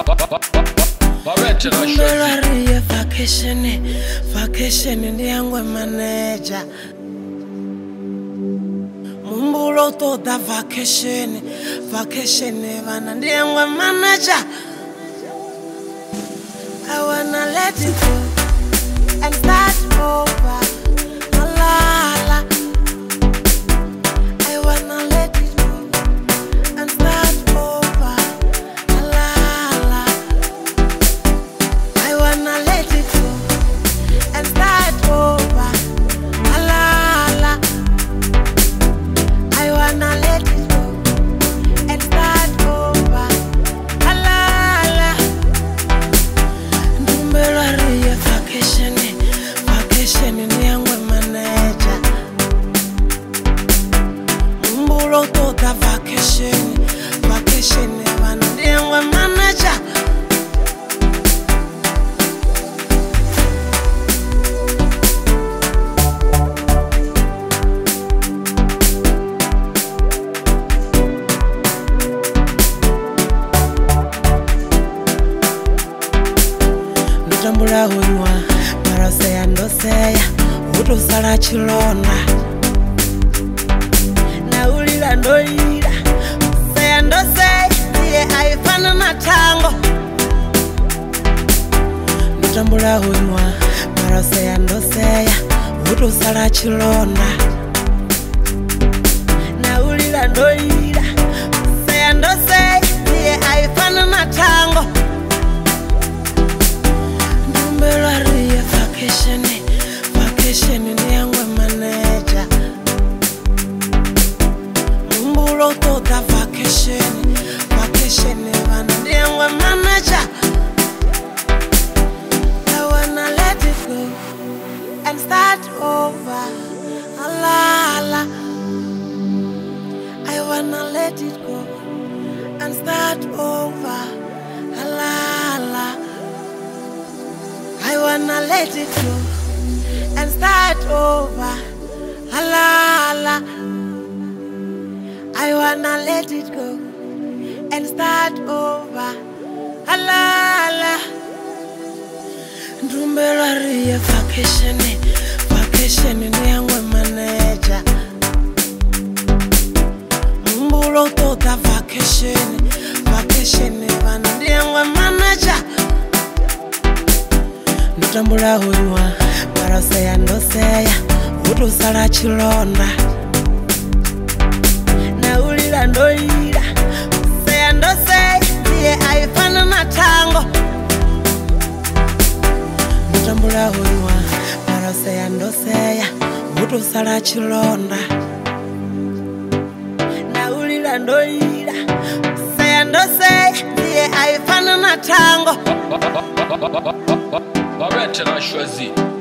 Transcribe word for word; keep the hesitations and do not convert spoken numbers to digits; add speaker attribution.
Speaker 1: Mbelwaria vacation, vacation ndiyangwe manager. Mumbulo toda vacation, vacation vana ndiyangwe manager. I wanna let it go and start over. La la. I wanna let it go and start over. La la. I wanna let it go and start over. La la. I wanna let it go and start over. La la. Mbelwaria vacation, vacation ndiyangwe manager. Mumbulo toda vacation, vacation vana ndiyangwe manager. Ndotambula hunwa, maraseya ndoseya, utosala chilonda. Naulila ndoila, seya ndoseya, siye aifana na tango. Ndotambula hunwa, maraseya ndoseya, utosala chilonda. Naulila ndoila, seya ndoseya, siye aifana na tango. Mbelwaria vacation, vacation ndiyangwe manager. Mumbulo toda vacation, vacation vana ndiyangwe manager. I wanna let it go and start over. La la. I wanna let it go and start over. La la. I wanna let it go and start over. La la. I wanna let it go and start over. La la. Mbelwaria vacation, vacation ndiyangwe manager. Mumbulo toda vacation, vacation vana ndiyangwe manager. Ndotambula hunwa, maraseya ndoseya, utosala chilonda. Naulila ndoila, seya ndoseya, siye aifana na tango. Ndotambula hunwa, maraseya ndoseya, utosala chilonda. Naulila ndoila, seya ndoseya, siye aifana na tango.
Speaker 2: Barrette la choisi.